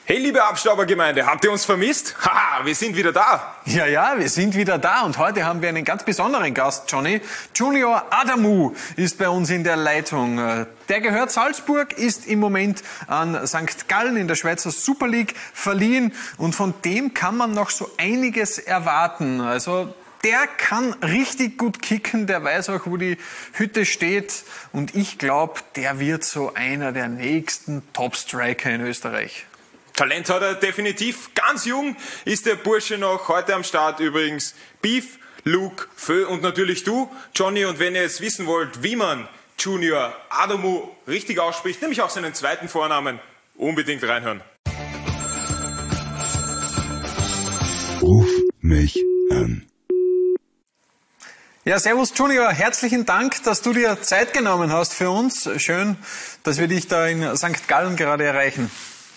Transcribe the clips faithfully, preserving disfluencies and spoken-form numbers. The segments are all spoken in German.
Hey, liebe Abstaubergemeinde, habt ihr uns vermisst? Haha, wir sind wieder da. Ja, ja, wir sind wieder da und heute haben wir einen ganz besonderen Gast, Johnny. Junior Adamu ist bei uns in der Leitung. Der gehört Salzburg, ist im Moment an Sankt Gallen in der Schweizer Super League verliehen und von dem kann man noch so einiges erwarten. Also der kann richtig gut kicken, der weiß auch, wo die Hütte steht und ich glaube, der wird so einer der nächsten Top-Striker in Österreich. Talent hat er definitiv. Ganz jung ist der Bursche noch. Heute am Start übrigens Beef, Luke, Fö und natürlich du, Johnny. Und wenn ihr jetzt wissen wollt, wie man Junior Adamu richtig ausspricht, nämlich auch seinen zweiten Vornamen, unbedingt reinhören. Ruf mich an. Ja, servus Junior, herzlichen Dank, dass du dir Zeit genommen hast für uns. Schön, dass wir dich da in Sankt Gallen gerade erreichen.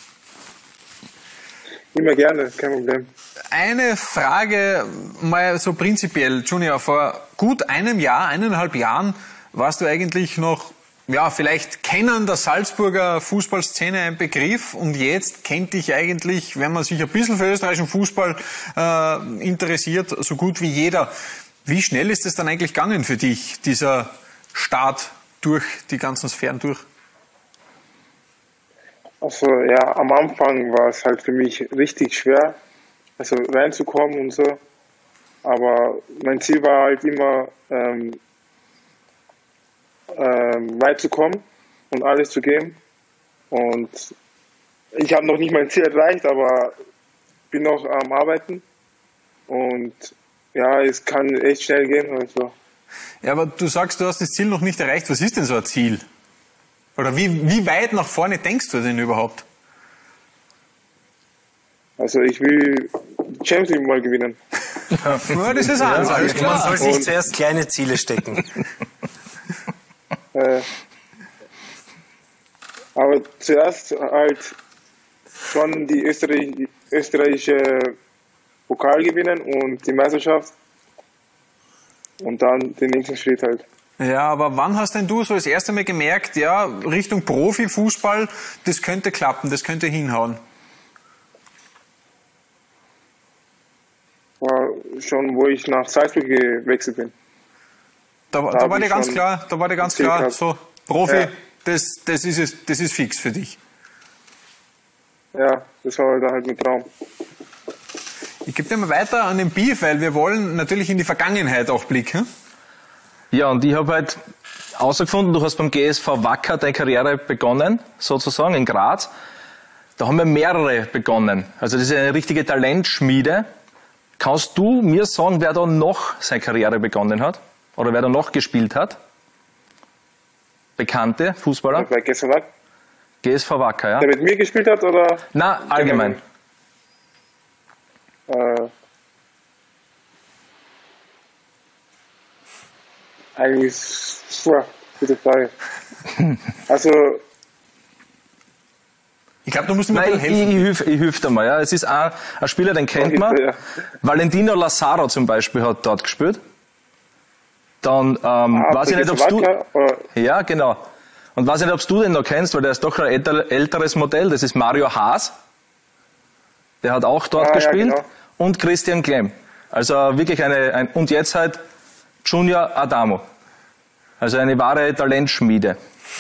Immer gerne, kein Problem. Eine Frage mal so prinzipiell, Junior, vor gut einem Jahr, eineinhalb Jahren warst du eigentlich noch, ja, vielleicht Kennern der Salzburger Fußballszene ein Begriff und jetzt kennt dich eigentlich, wenn man sich ein bisschen für österreichischen Fußball äh, interessiert, so gut wie jeder. Wie schnell ist es dann eigentlich gegangen für dich, dieser Start durch die ganzen Sphären durch? Also ja, am Anfang war es halt für mich richtig schwer, also reinzukommen und so. Aber mein Ziel war halt immer, ähm, ähm, weit zu kommen und alles zu geben. Und ich habe noch nicht mein Ziel erreicht, aber bin noch am Arbeiten. Und ja, es kann echt schnell gehen. Also. Ja, aber du sagst, du hast das Ziel noch nicht erreicht. Was ist denn so ein Ziel? Oder wie, wie weit nach vorne denkst du denn überhaupt? Also ich will Champions League mal gewinnen. Ja, das ist alles. alles klar. Man soll sich Und zuerst kleine Ziele stecken. äh, aber zuerst halt schon die Österreich, österreichische Pokal gewinnen und die Meisterschaft und dann den nächsten Schritt halt. Ja, aber wann hast denn du so das erste Mal gemerkt, ja, Richtung Profifußball, das könnte klappen, das könnte hinhauen? War schon, wo ich nach Salzburg gewechselt bin. Da, da, da war dir ganz klar, da war dir ganz klar, gehabt. So Profi, ja. das, das, ist es, das ist fix für dich. Ja, das war halt, halt ein Traum. Ich gebe dir mal weiter an den Beef, weil wir wollen natürlich in die Vergangenheit auch blicken. Ja, und ich habe halt herausgefunden, du hast beim G S V Wacker deine Karriere begonnen, sozusagen, in Graz. Da haben wir mehrere begonnen. Also das ist eine richtige Talentschmiede. Kannst du mir sagen, wer da noch seine Karriere begonnen hat? Oder wer da noch gespielt hat? Bekannte Fußballer? Bei G S V Wacker? G S V Wacker, ja. Der mit mir gespielt hat, oder? Na, allgemein. Äh... Eigentlich, puh, gute Frage. Also, ich glaube, du musst mir Nein, helfen. Ich, ich, hilf, ich hilf dir mal, ja. Es ist ein, ein Spieler, den kennt man. Ja. Valentino Lazaro zum Beispiel hat dort gespielt. Dann, ähm, ah, weiß ich nicht, ob du, oder? Ja, genau. Und weiß ich nicht, ob du den noch kennst, weil der ist doch ein älter, älteres Modell. Das ist Mario Haas. Der hat auch dort ah, gespielt. Ja, genau. Und Christian Klemm. Also wirklich eine, ein, und jetzt halt Junior Adamu. Also eine wahre Talentschmiede.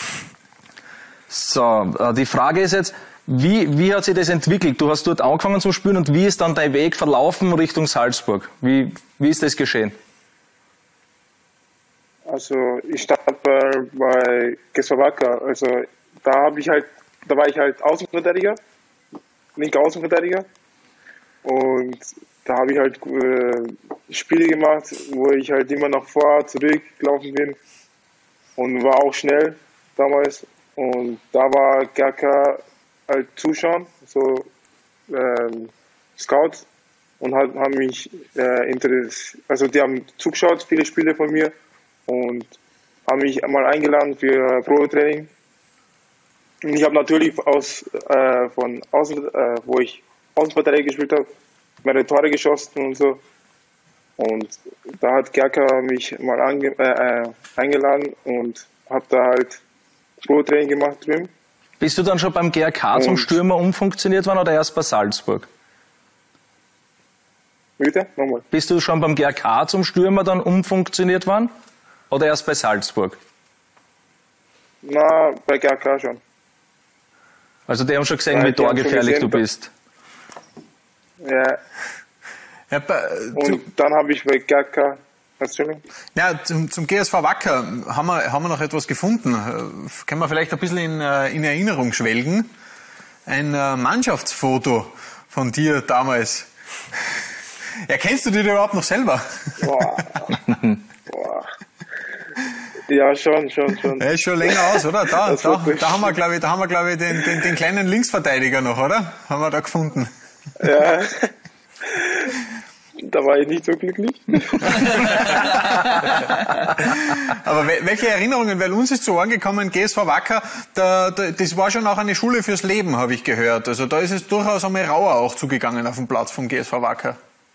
So, die Frage ist jetzt, wie, wie hat sich das entwickelt? Du hast dort angefangen zu spielen und wie ist dann dein Weg verlaufen Richtung Salzburg? Wie, wie ist das geschehen? Also ich stand bei, bei G S V Wacker. Also da habe ich halt, da war ich halt Außenverteidiger, linker Außenverteidiger. Und da habe ich halt äh, Spiele gemacht, wo ich halt immer nach vor, zurück gelaufen bin und war auch schnell damals. Und da war Gerka halt zuschauen, so ähm, Scouts, und halt, haben mich äh, interessiert, also die haben zugeschaut, viele Spiele von mir, und haben mich einmal eingeladen für Probetraining. Und ich habe natürlich aus äh, von außen, äh, wo ich Außenverteidiger gespielt habe, mehrere Tore geschossen und so. Und da hat Gerka mich mal ange äh, eingeladen und habe da halt Probetraining gemacht drüben. Bist du dann schon beim G R K und zum Stürmer umfunktioniert worden oder erst bei Salzburg? Bitte? Nochmal. Bist du schon beim G R K zum Stürmer dann umfunktioniert worden oder erst bei Salzburg? Na, bei G R K schon. Also die haben schon gesehen, ja, wie torgefährlich du bist. Ja. ja und dann habe ich bei G R K... Ja, zum, zum G S V Wacker haben wir, haben wir noch etwas gefunden. Können wir vielleicht ein bisschen in, in Erinnerung schwelgen. Ein Mannschaftsfoto von dir damals. Erkennst du dich überhaupt noch selber? Boah. Boah. Ja, schon, schon, schon. Er ist schon länger aus, oder? Da, da, da haben wir, glaube ich, da haben wir, glaube ich, den, den, den kleinen Linksverteidiger noch, oder? Haben wir da gefunden. Ja. Da war ich nicht so glücklich. Aber welche Erinnerungen, weil uns ist zu Ohren gekommen, G S V Wacker, da, da, das war schon auch eine Schule fürs Leben, habe ich gehört. Also da ist es durchaus einmal rauer auch zugegangen auf dem Platz vom G S V Wacker.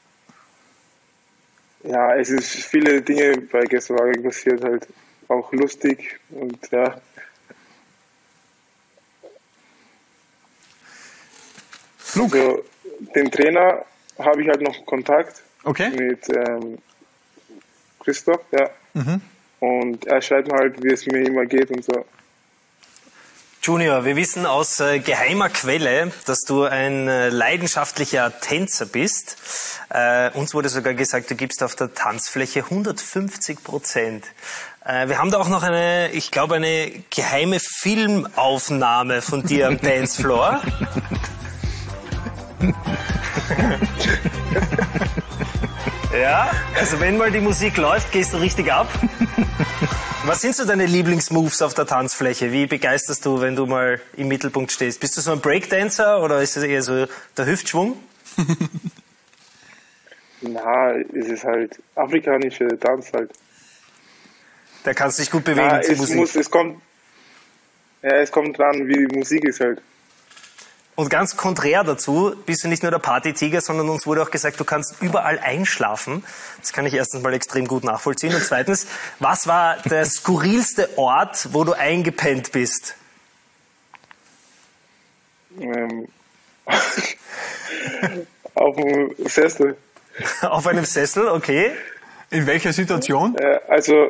Ja, es ist viele Dinge bei G S V Wacker passiert, halt auch lustig und ja. Flug. Also, den Trainer habe ich halt noch Kontakt okay. mit ähm, Christoph, ja. Mhm. Und er schreibt mir halt, wie es mir immer geht und so. Junior, wir wissen aus äh, geheimer Quelle, dass du ein äh, leidenschaftlicher Tänzer bist. Äh, uns wurde sogar gesagt, du gibst auf der Tanzfläche hundertfünfzig Prozent. Äh, wir haben da auch noch eine, ich glaube, eine geheime Filmaufnahme von dir am Dancefloor. Ja, also wenn mal die Musik läuft, gehst du richtig ab. Was sind so deine Lieblingsmoves auf der Tanzfläche? Wie begeisterst du, wenn du mal im Mittelpunkt stehst? Bist du so ein Breakdancer oder ist es eher so der Hüftschwung? Na, es ist halt afrikanische Tanz halt. Da kannst du dich gut bewegen Na, zur es Musik. Muss, es kommt, ja, es kommt dran, wie die Musik ist halt. Und ganz konträr dazu bist du nicht nur der Partytiger, sondern uns wurde auch gesagt, du kannst überall einschlafen. Das kann ich erstens mal extrem gut nachvollziehen. Und zweitens, was war der skurrilste Ort, wo du eingepennt bist? Ähm, auf dem Sessel. Auf einem Sessel, okay. In welcher Situation? Äh, also,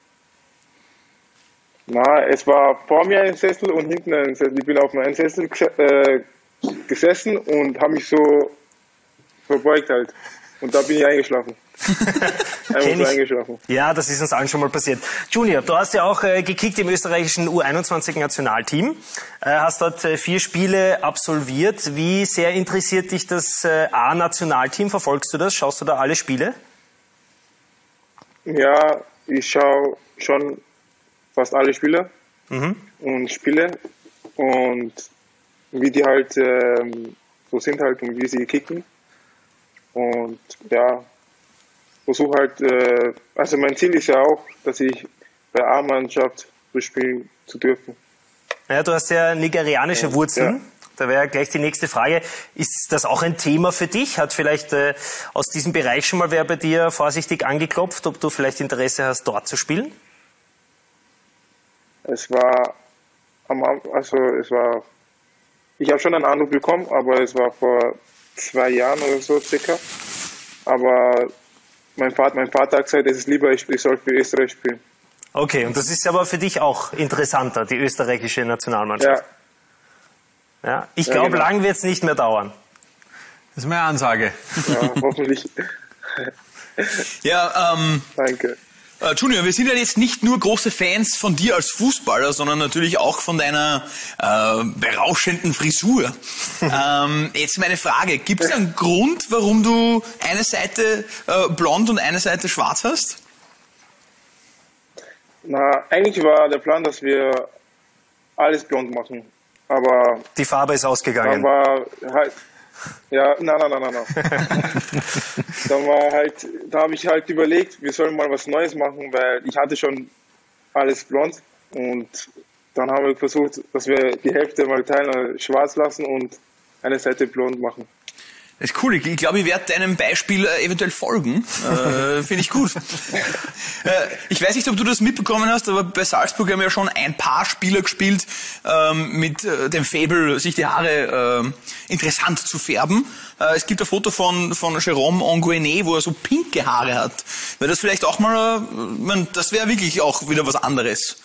na, es war vor mir ein Sessel und hinten ein Sessel. Ich bin auf meinem Sessel äh, gesessen und habe mich so verbeugt halt. Und da bin ich eingeschlafen. Einfach so eingeschlafen. Ja, das ist uns allen schon mal passiert. Junior, du hast ja auch äh, gekickt im österreichischen U einundzwanzig Nationalteam. Äh, hast dort äh, vier Spiele absolviert. Wie sehr interessiert dich das äh, A-Nationalteam? Verfolgst du das? Schaust du da alle Spiele? Ja, ich schaue schon fast alle Spiele mhm. und Spiele und wie die halt ähm, so sind halt und wie sie kicken. Und ja, versuche halt, äh, also mein Ziel ist ja auch, dass ich bei A-Mannschaft so spielen zu dürfen. Ja, du hast ja nigerianische ja, Wurzeln. Ja. Da wäre gleich die nächste Frage. Ist das auch ein Thema für dich? Hat vielleicht äh, aus diesem Bereich schon mal wer bei dir vorsichtig angeklopft, ob du vielleicht Interesse hast, dort zu spielen? Es war, am, also es war, ich habe schon einen Anruf bekommen, aber es war vor zwei Jahren oder so circa. Aber mein Vater, mein Vater hat gesagt, es ist lieber, ich soll für Österreich spielen. Okay, und das ist aber für dich auch interessanter, die österreichische Nationalmannschaft. Ja. Ja, ich ja, glaube, genau. lang wird es nicht mehr dauern. Das ist meine Ansage. Ja, hoffentlich. Ja, ähm... Danke. Uh, Junior, wir sind ja jetzt nicht nur große Fans von dir als Fußballer, sondern natürlich auch von deiner äh, berauschenden Frisur. ähm, jetzt meine Frage, gibt es einen Grund, warum du eine Seite äh, blond und eine Seite schwarz hast? Na, eigentlich war der Plan, dass wir alles blond machen, aber... Die Farbe ist ausgegangen. Dann war halt... Ja, nein, nein, nein, nein, nein. Dann war halt, da habe ich halt überlegt, wir sollen mal was Neues machen, weil ich hatte schon alles blond und dann haben wir versucht, dass wir die Hälfte mal teilen, schwarz lassen und eine Seite blond machen. Das ist cool. Ich, ich glaube, ich werde deinem Beispiel äh, eventuell folgen. Äh, Finde ich gut. äh, ich weiß nicht, ob du das mitbekommen hast, aber bei Salzburg haben ja schon ein paar Spieler gespielt ähm, mit äh, dem Faible, sich die Haare äh, interessant zu färben. Äh, es gibt ein Foto von von Jérôme Anguené, wo er so pinke Haare hat. Wäre das vielleicht auch mal, äh, man, das wäre wirklich auch wieder was anderes.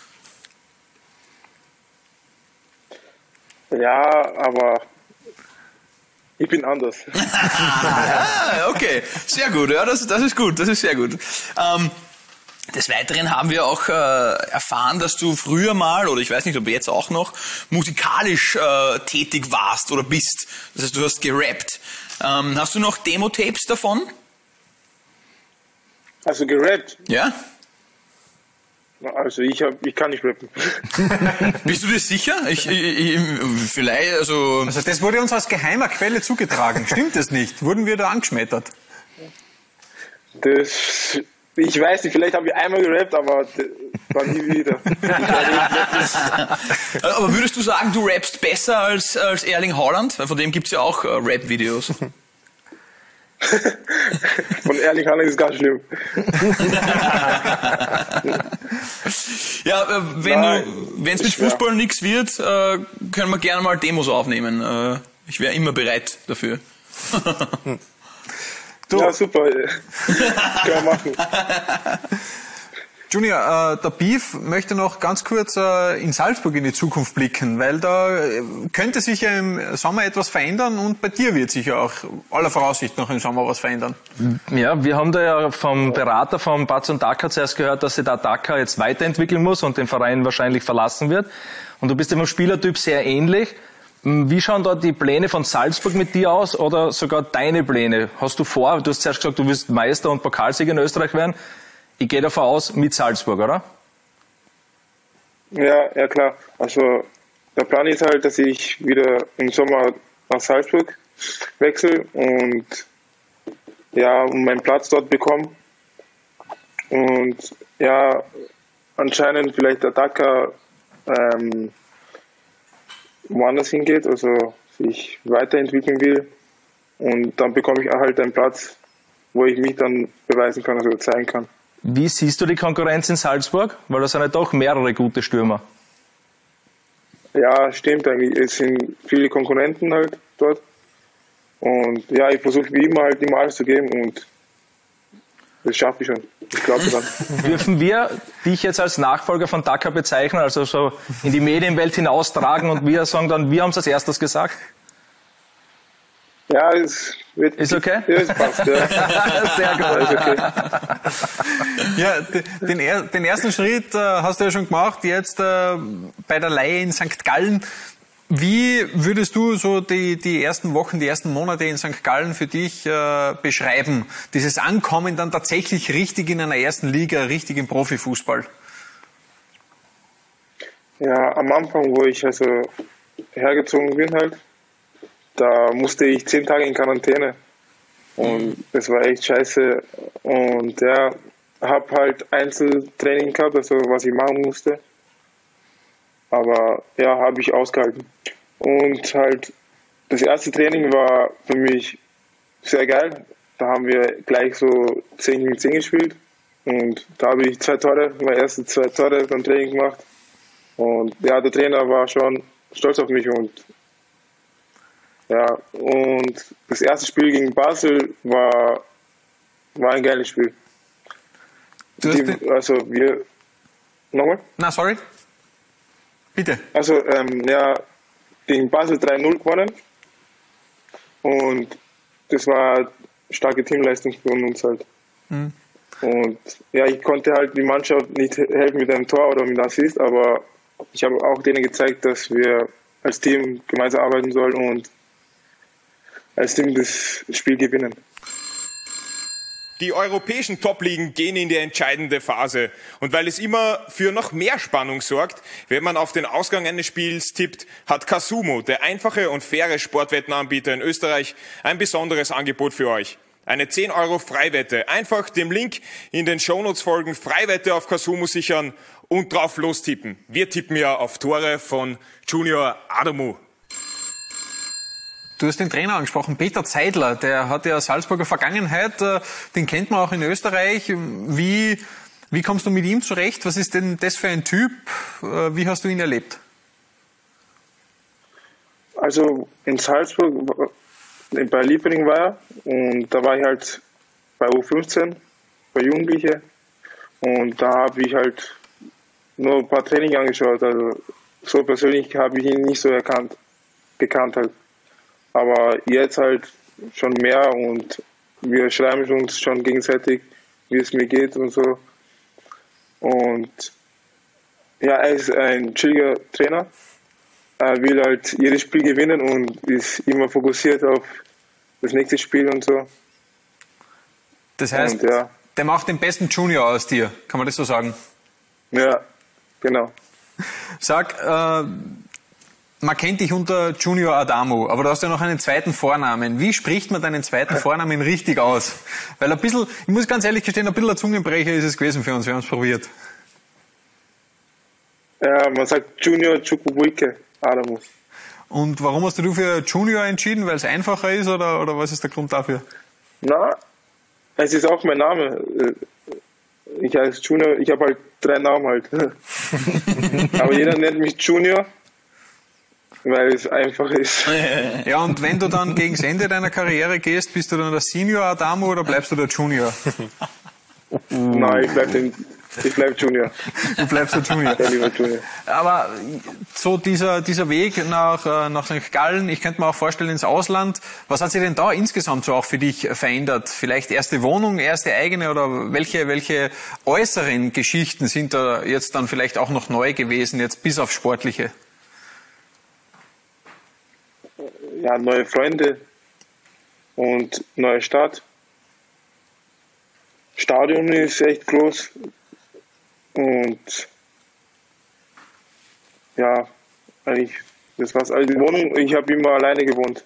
Ja, aber ich bin anders. Ah, okay, sehr gut. Ja, das, das ist gut, das ist sehr gut. Ähm, des Weiteren haben wir auch äh, erfahren, dass du früher mal, oder ich weiß nicht, ob jetzt auch noch, musikalisch äh, tätig warst oder bist. Das heißt, du hast gerappt. Ähm, hast du noch Demo-Tapes davon? Also gerappt? Ja. Also ich hab, ich kann nicht rappen. Bist du dir sicher? Ich, ich, ich, vielleicht, also... Also das wurde uns aus geheimer Quelle zugetragen. Stimmt das nicht? Wurden wir da angeschmettert? Das... Ich weiß nicht, vielleicht habe ich einmal gerappt, aber war nie wieder. Aber würdest du sagen, du rappst besser als, als Erling Haaland? Von dem gibt's ja auch äh, Rap-Videos. Von Erling Haaland ist ganz schlimm. Ja, äh, wenn es mit Fußball ja. nichts wird, äh, können wir gerne mal Demos aufnehmen. Äh, ich wäre immer bereit dafür. Du. Ja, super. Können wir machen. Junior, äh, der Beef möchte noch ganz kurz äh, in Salzburg in die Zukunft blicken, weil da äh, könnte sich ja im Sommer etwas verändern und bei dir wird sich ja auch aller Voraussicht nach im Sommer was verändern. Ja, wir haben da ja vom Berater von Batson Daka zuerst gehört, dass sich der Daka jetzt weiterentwickeln muss und den Verein wahrscheinlich verlassen wird. Und du bist dem Spielertyp sehr ähnlich. Wie schauen da die Pläne von Salzburg mit dir aus oder sogar deine Pläne? Hast du vor, du hast zuerst gesagt, du willst Meister und Pokalsieger in Österreich werden. Ich gehe davon aus, mit Salzburg, oder? Ja, ja klar. Also der Plan ist halt, dass ich wieder im Sommer nach Salzburg wechsle und ja, meinen Platz dort bekomme. Und ja, anscheinend vielleicht der Daka ähm, woanders hingeht, also sich weiterentwickeln will. Und dann bekomme ich halt einen Platz, wo ich mich dann beweisen kann, also zeigen kann. Wie siehst du die Konkurrenz in Salzburg? Weil da sind ja doch mehrere gute Stürmer. Ja, stimmt eigentlich. Es sind viele Konkurrenten halt dort. Und ja, ich versuche wie immer halt immer alles zu geben und das schaffe ich schon. Ich glaube dran. Dürfen wir dich jetzt als Nachfolger von Daka bezeichnen, also so in die Medienwelt hinaustragen und wir sagen dann, wir haben es als erstes gesagt? Ja, es wird... Ist okay? Ja, es passt, ja. Sehr gut. Ist okay. Ja, den, den ersten Schritt äh, hast du ja schon gemacht, jetzt äh, bei der Leihe in Sankt Gallen. Wie würdest du so die, die ersten Wochen, die ersten Monate in Sankt Gallen für dich äh, beschreiben? Dieses Ankommen dann tatsächlich richtig in einer ersten Liga, richtig im Profifußball? Ja, am Anfang, wo ich also hergezogen bin halt, da musste ich zehn Tage in Quarantäne und das war echt scheiße und ja, habe halt Einzeltraining gehabt, also was ich machen musste, aber ja, habe ich ausgehalten und halt das erste Training war für mich sehr geil, da haben wir gleich so zehn gegen zehn gespielt und da habe ich zwei Tore, meine ersten zwei Tore beim Training gemacht und ja, der Trainer war schon stolz auf mich und ja, und das erste Spiel gegen Basel war, war ein geiles Spiel. Die, also wir... Nochmal? Na, sorry. Bitte. Also, ähm, ja, gegen Basel drei null gewonnen. Und das war eine starke Teamleistung von uns halt. Mhm. Und ja, ich konnte halt die Mannschaft nicht helfen mit einem Tor oder mit einem Assist, aber ich habe auch denen gezeigt, dass wir als Team gemeinsam arbeiten sollen und als Team das Spiel gewinnen. Die europäischen Top-Ligen gehen in die entscheidende Phase. Und weil es immer für noch mehr Spannung sorgt, wenn man auf den Ausgang eines Spiels tippt, hat Casumo, der einfache und faire Sportwettenanbieter in Österreich, ein besonderes Angebot für euch. Eine zehn Euro Freiwette. Einfach dem Link in den Shownotes folgen, Freiwette auf Casumo sichern und drauf lostippen. Wir tippen ja auf Tore von Junior Adamu. Du hast den Trainer angesprochen, Peter Zeidler, der hat ja Salzburger Vergangenheit, den kennt man auch in Österreich. Wie, wie kommst du mit ihm zurecht? Was ist denn das für ein Typ? Wie hast du ihn erlebt? Also in Salzburg, bei Liefering war er und da war ich halt bei U fünfzehn, bei Jugendlichen und da habe ich halt nur ein paar Training angeschaut. Also so persönlich habe ich ihn nicht so erkannt, gekannt halt. Aber jetzt halt schon mehr und wir schreiben uns schon gegenseitig, wie es mir geht und so. Und ja, er ist ein chilliger Trainer. Er will halt jedes Spiel gewinnen und ist immer fokussiert auf das nächste Spiel und so. Das heißt, und, ja. der macht den besten Junior aus dir, kann man das so sagen? Ja, genau. Sag, äh, man kennt dich unter Junior Adamu, aber du hast ja noch einen zweiten Vornamen. Wie spricht man deinen zweiten Vornamen richtig aus? Weil ein bisschen, ich muss ganz ehrlich gestehen, ein bisschen ein Zungenbrecher ist es gewesen für uns, wir haben es probiert. Ja, man sagt Junior Chukwubuike Adamu. Und warum hast du für Junior entschieden? Weil es einfacher ist oder, oder was ist der Grund dafür? Na, es ist auch mein Name. Ich heiße Junior, ich habe halt drei Namen halt. Aber jeder nennt mich Junior, weil es einfach ist. Ja, und wenn du dann gegen das Ende deiner Karriere gehst, bist du dann der Senior Adamu oder bleibst du der Junior? Nein, ich bleib, den, ich bleib Junior. Du bleibst der Junior. Der lieber Junior. Aber so dieser, dieser Weg nach, nach Sankt Gallen, ich könnte mir auch vorstellen ins Ausland, was hat sich denn da insgesamt so auch für dich verändert? Vielleicht erste Wohnung, erste eigene oder welche, welche äußeren Geschichten sind da jetzt dann vielleicht auch noch neu gewesen, jetzt bis auf sportliche? Ja, neue Freunde und neue Stadt. Stadion ist echt groß und ja, eigentlich, das war's. Also die Wohnung, ich habe immer alleine gewohnt.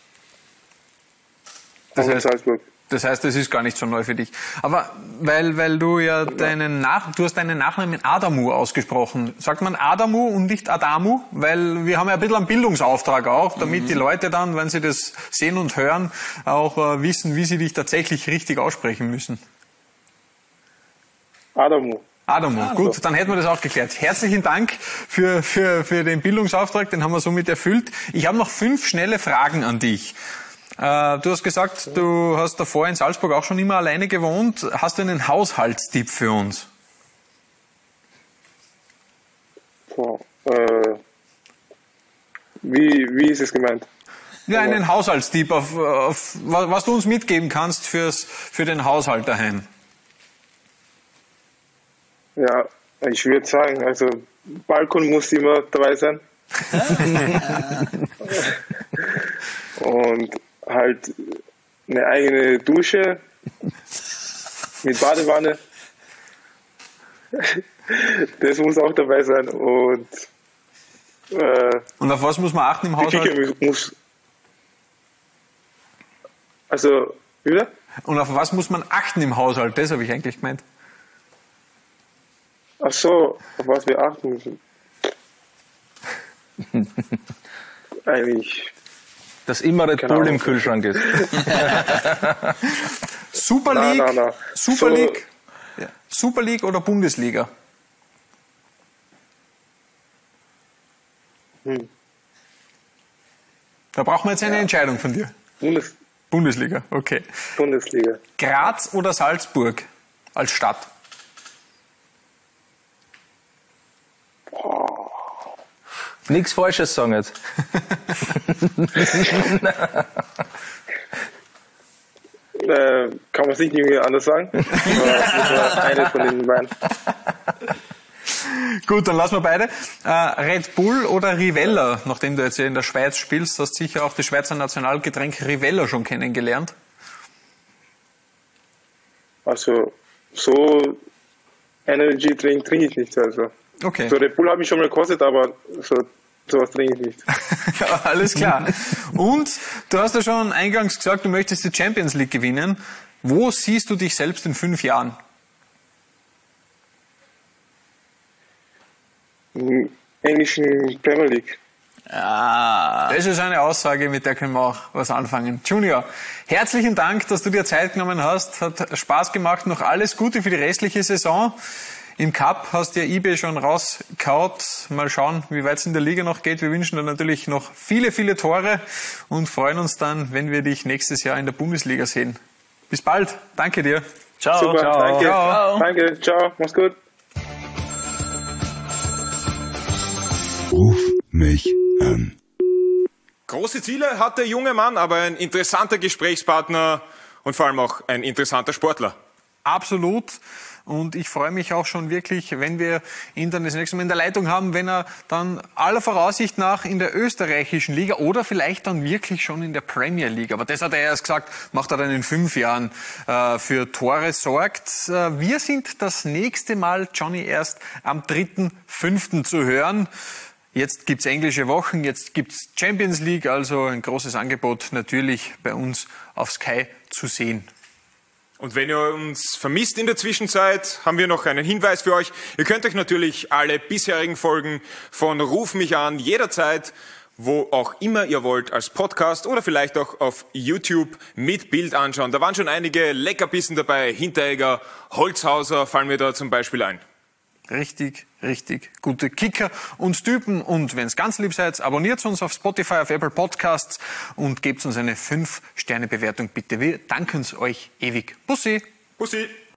Das heißt, in Salzburg. Das heißt, das ist gar nicht so neu für dich. Aber weil, weil du ja deinen Nach, du hast deinen Nachnamen Adamu ausgesprochen. Sagt man Adamu und nicht Adamu? Weil wir haben ja ein bisschen einen Bildungsauftrag auch, damit mhm. die Leute dann, wenn sie das sehen und hören, auch äh, wissen, wie sie dich tatsächlich richtig aussprechen müssen. Adamu. Adamu, ah, gut, dann hätten wir das auch geklärt. Herzlichen Dank für, für, für den Bildungsauftrag, den haben wir somit erfüllt. Ich habe noch fünf schnelle Fragen an dich. Äh, du hast gesagt, du hast davor in Salzburg auch schon immer alleine gewohnt. Hast du einen Haushaltstipp für uns? So, äh, wie, wie ist es gemeint? Ja, einen Haushaltstipp, auf, auf, was du uns mitgeben kannst fürs, für den Haushalt daheim. Ja, ich würde sagen, also Balkon muss immer dabei sein. Und halt eine eigene Dusche mit Badewanne. Das muss auch dabei sein. Und, äh, Und auf was muss man achten im Haushalt? Die Küche muss, also, wieder? Und auf was muss man achten im Haushalt? Das habe ich eigentlich gemeint. Ach so, auf was wir achten müssen. Eigentlich. Dass immer Red Bull im Kühlschrank ist. Super League, na, na, na. Super so, League, ja. Super League oder Bundesliga? Hm. Da brauchen wir jetzt eine ja. Entscheidung von dir. Bundes Bundesliga, okay. Bundesliga. Graz oder Salzburg als Stadt? Oh. Nichts Falsches sagen jetzt. äh, kann man sich nicht anders sagen. Aber eine von den beiden. Gut, dann lassen wir beide. Äh, Red Bull oder Rivella? Nachdem du jetzt hier in der Schweiz spielst, hast du sicher auch das Schweizer Nationalgetränk Rivella schon kennengelernt. Also, so Energy Drink trinke ich nicht. Also. Okay. So Red Bull habe ich schon mal gekostet, aber so, sowas trinke ich nicht. Ja, alles klar. Und du hast ja schon eingangs gesagt, du möchtest die Champions League gewinnen. Wo siehst du dich selbst in fünf Jahren? Im englischen Premier League. Ja. Das ist eine Aussage, mit der können wir auch was anfangen. Junior, herzlichen Dank, dass du dir Zeit genommen hast. Hat Spaß gemacht. Noch alles Gute für die restliche Saison. Im Cup hast du ja I B schon rausgehaut. Mal schauen, wie weit es in der Liga noch geht. Wir wünschen dir natürlich noch viele, viele Tore und freuen uns dann, wenn wir dich nächstes Jahr in der Bundesliga sehen. Bis bald. Danke dir. Ciao. Super, Ciao. danke. Ciao. Danke, ciao, mach's gut. Ruf mich an. Große Ziele hat der junge Mann, aber ein interessanter Gesprächspartner und vor allem auch ein interessanter Sportler. Absolut. Und ich freue mich auch schon wirklich, wenn wir ihn dann das nächste Mal in der Leitung haben, wenn er dann aller Voraussicht nach in der österreichischen Liga oder vielleicht dann wirklich schon in der Premier League, aber das hat er erst gesagt, macht er dann in fünf Jahren äh, für Tore sorgt. Äh, wir sind das nächste Mal, Johnny, erst am dritten fünften zu hören. Jetzt gibt's englische Wochen, jetzt gibt's Champions League, also ein großes Angebot natürlich bei uns auf Sky zu sehen. Und wenn ihr uns vermisst in der Zwischenzeit, haben wir noch einen Hinweis für euch. Ihr könnt euch natürlich alle bisherigen Folgen von Ruf mich an jederzeit, wo auch immer ihr wollt, als Podcast oder vielleicht auch auf YouTube mit Bild anschauen. Da waren schon einige Leckerbissen dabei. Hinteregger, Holzhauser fallen mir da zum Beispiel ein. Richtig, richtig gute Kicker und Typen. Und wenn es ganz lieb seid, abonniert uns auf Spotify, auf Apple Podcasts und gebt uns eine fünf Sterne Bewertung bitte. Wir danken es euch ewig. Bussi! Bussi!